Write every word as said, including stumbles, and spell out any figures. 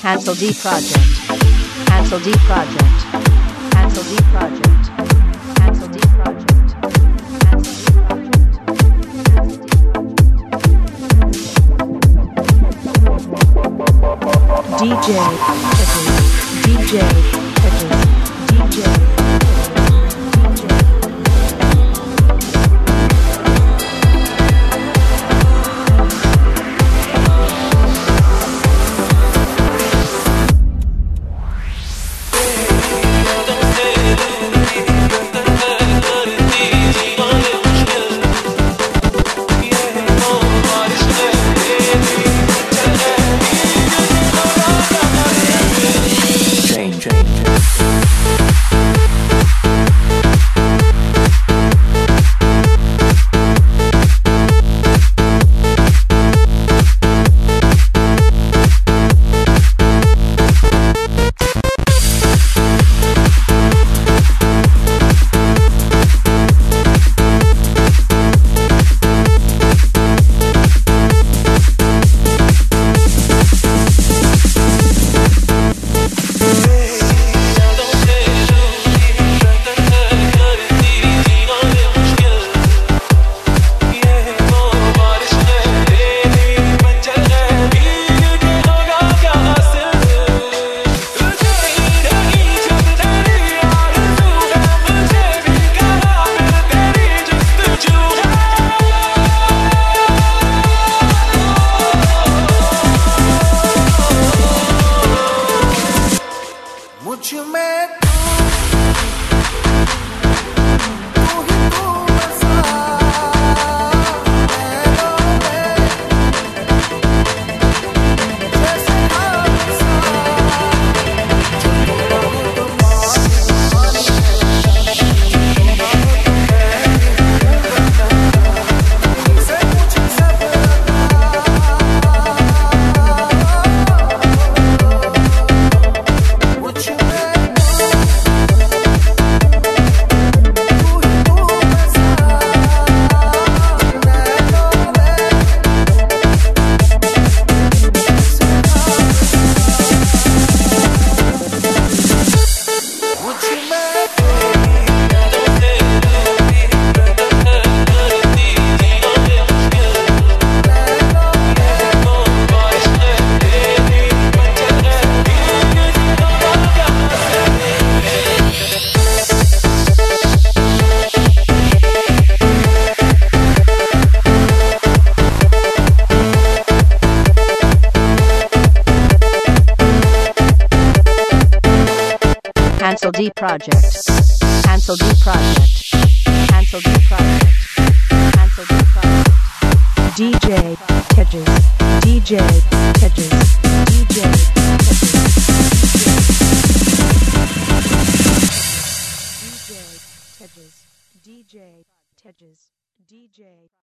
Hansel D Project. Hansel D Project. Hansel D Project. Hansel D Project. D J Edges. D J Edges. D J. Hansel D Project. Hansel D Project. Hansel D Project. Hansel D Project. D J Edges. D J Edges. D J Edges. D J Edges. D J Edges. D J